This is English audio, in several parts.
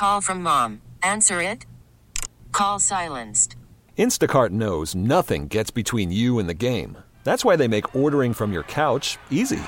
Call from mom. Answer it. Call silenced. Instacart knows nothing gets between you and the game. That's why they make ordering from your couch easy.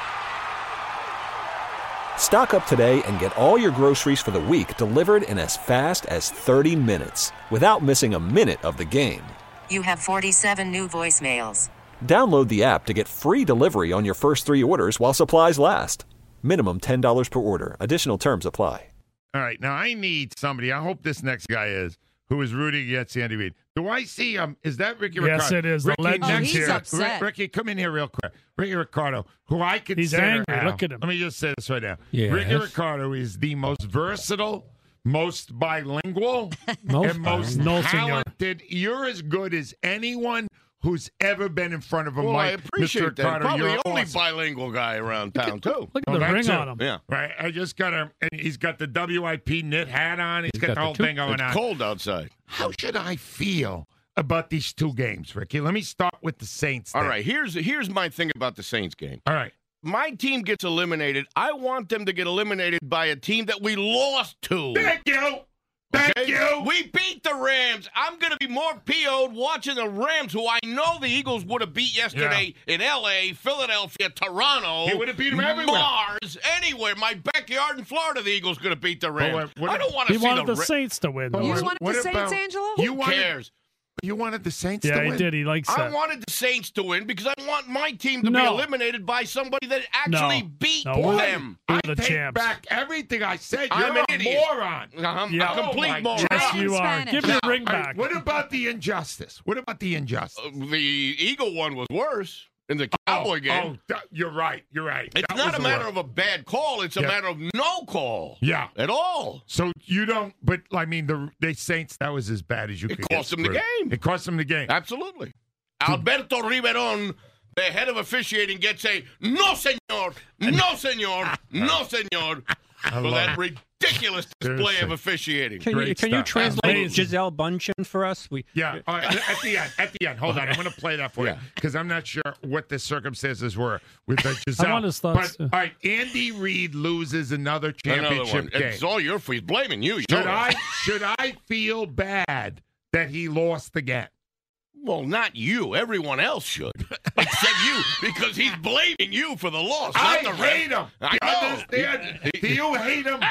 Stock up today and get all your groceries for the week delivered in as fast as 30 minutes without missing a minute of the game. You have 47 new voicemails. Download the app to get free delivery on your first 3 orders while supplies last. Minimum $10 per order. Additional terms apply. All right, now I need somebody. I hope this next guy who is rooting against Andy Reid. Do I see is that Ricky Ricardo? Yes, it is. Ricky, The legend he's here. upset. Ricky, come in here real quick. Ricky Ricardo, who I consider He's angry. Al, Look at him. Let me just say this right now. Yes. Ricky Ricardo is the most versatile, most bilingual, and most No, senor. talented. You're as good as anyone who's ever been in front of a Well, I mic. appreciate Mr. that. Ricardo, Probably you're the only awesome. bilingual guy around town, too. Look at Oh, the that ring too. on him. Yeah. Right, I just got him, and he's got the WIP knit hat on. He's got the whole thing going It's on. cold outside. How should I feel about these 2 games, Ricky? Let me start with the Saints. All then. right, here's my thing about the Saints game. All right. My team gets eliminated. I want them to get eliminated by a team that we lost to. Thank you. Thank Okay? you. We beat the Rams. I'm going to be more PO'd watching the Rams, who I know the Eagles would have beat yesterday in L.A., Philadelphia, Toronto. He would have beat them everywhere. Mars, anywhere. My backyard in Florida, the Eagles going to beat the Rams. what- I don't want to He see wanted the Ra- Saints to win. But though. You what- wanted what the Saints, about- Angelo? You Who wanted, cares? you wanted the Saints Yeah, to he win? did. He likes I that. wanted the Saints to win because I want my team to be No. eliminated by somebody that actually No. beat No, we're- them. We're I the take champs. back everything I said. I'm You're an a idiot. moron. I'm Yeah. a complete Oh, my moron. Yes, in you are. Spanish. Give your ring All right, back. what about the injustice? What about the injustice? The Eagle one was worse in the Cowboy game. You're right. You're right. It's That not was a the matter worst. of a bad call. It's a Yeah. matter of no call. Yeah. At all. So you don't, but I mean, the Saints, that was as bad as you It could cost get them the screwed. game. It cost them the game. Absolutely. Alberto Riveron, the head of officiating, gets a no, senor, no, senor, no, senor, for love that it. ridiculous display Seriously. of officiating. Can Great you stuff. translate Amazing. Giselle Bundchen for us? Yeah, all right, at the end. Hold on, I'm going to play that for you Yeah. because I'm not sure what the circumstances were with the Giselle. I want his thoughts, But, all right, Andy Reid loses another Another championship one. game. It's all your fault. He's blaming you. Should I feel bad that he lost again? Well, not you. Everyone else should. Except you, because he's blaming you for the loss, I not the hate ref. him. I You know. understand? Do you hate him?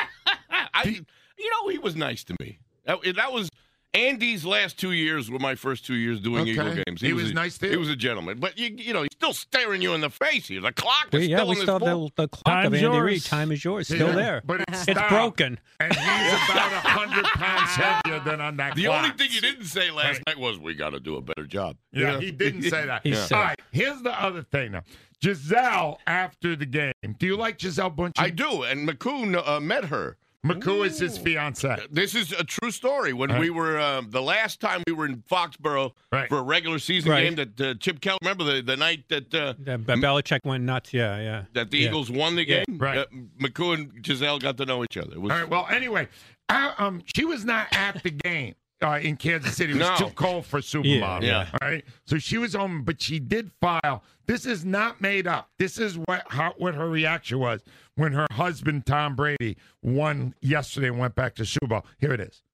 He was nice to me. That was Andy's last 2 years were my first 2 years doing Okay. Eagle games. He was nice to you? He was a gentleman. But, he's still staring you in the face here. The clock is We still in still his have ball. the clock Time's of Andy yours. Reid. Time is yours. Still Yeah, there. but It's stopped. broken. And he's about 100 pounds heavier than on that The clock. only thing you didn't say last night was, we got to do a better job. Yeah, he didn't say that. He All said- right, here's the other thing now. Giselle, after the game, do you like Giselle Bundchen? I do, and McCoo met her. McCoo is his fiance. This is a true story. When we were the last time we were in Foxborough Right. for a regular season Right. game that Chip Kelly, remember the night that Belichick went nuts. Yeah. that the Yeah. Eagles won the game? Right. McCoo and Giselle got to know each other. It was, All right, well, anyway, she was not at the game in Kansas City. It was No. too cold for Super Yeah, Bowl. yeah. All right, so she was home, but she did file. This is not made up. This is what her reaction was when her husband, Tom Brady, won yesterday and went back to Super Bowl. Here it is.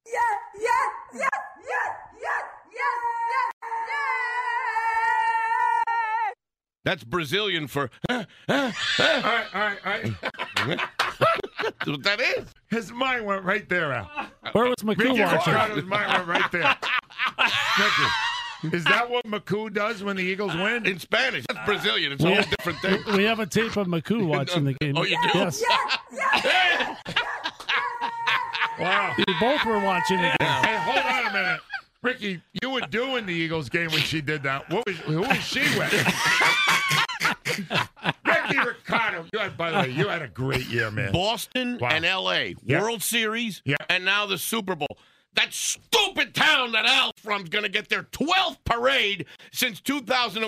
that's Brazilian for All right. That's what that is. His mind went right there, Al. Where was McCoo Ricky watching? Ricardo's mind went right there. Ricky, is that what McCoo does when the Eagles win? In Spanish, that's Brilliant. It's a whole different thing. We have a tape of McCoo watching the game. Oh, you do? Yes. Wow. We both were watching the game. Hey, hold on a minute. Ricky, you were doing the Eagles game when she did that. Who was she with? Ricky Ricardo. By the way, you had a great year, man. Boston Wow. and L.A. Yeah. World Series, Yeah. and now the Super Bowl. That stupid town that Al's from's going to get their 12th parade since 2001.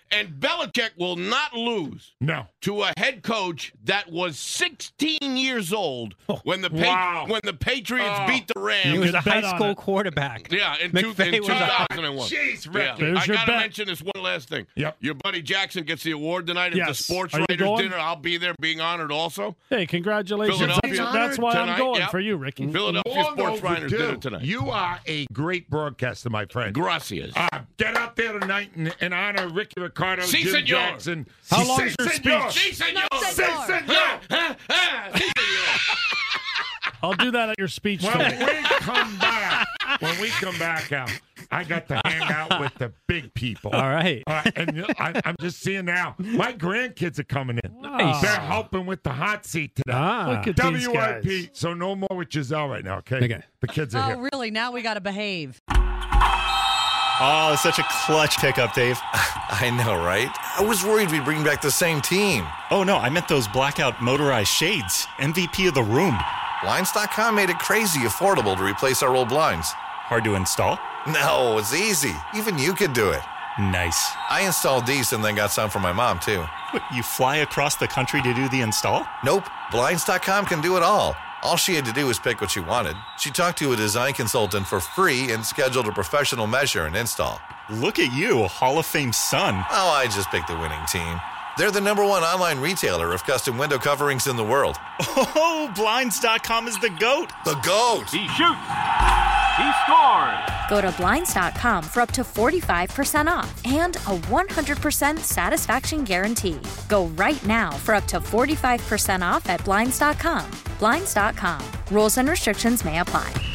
And Belichick will not lose No. to a head coach that was 16 years old when the Wow. when the Patriots beat the He Rams. was a bet high on school it. quarterback. Yeah, in McVay was a- 2001. Jeez, Yeah. Ricky. There's I your got to bet. mention this one last thing. Yep. Your buddy Jackson gets the award tonight at the Yes. Sports Are you Writers going? Dinner. I'll be there being honored also. Hey, congratulations. Philadelphia That's why tonight, I'm going yep. for you, Ricky. Philadelphia Long Sports Writers overdue. Dinner tonight. You are a great broadcaster, my friend. Gracias. Get out there tonight in honor of Ricky Ricardo, Si, Jim senor. Jackson. How Si, long's your senor. speech? Sí, señor. Si, senor. Sí, señor. I'll do that at your speech When tonight. we come back, Al, I got to hang out with the big people. All right. And I'm just seeing now, my grandkids are coming in. Nice. They're helping with the hot seat today. Look at these guys. WIP. So no more with Giselle right now, okay? Okay. The kids are Oh, here. really? Now we got to behave. Oh, it's such a clutch pickup, Dave. I know, right? I was worried we'd bring back the same team. Oh, no, I meant those blackout motorized shades. MVP of the room. Blinds.com made it crazy affordable to replace our old blinds. Hard to install? No, it's easy. Even you could do it. Nice. I installed these and then got some for my mom, too. What, you fly across the country to do the install? Nope. Blinds.com can do it all. All she had to do was pick what she wanted. She talked to a design consultant for free and scheduled a professional measure and install. Look at you, Hall of Fame son. Oh, I just picked the winning team. They're the #1 online retailer of custom window coverings in the world. Oh, Blinds.com is the GOAT. The GOAT! He shoots. He scored. Go to Blinds.com for up to 45% off and a 100% satisfaction guarantee. Go right now for up to 45% off at Blinds.com. Blinds.com. Rules and restrictions may apply.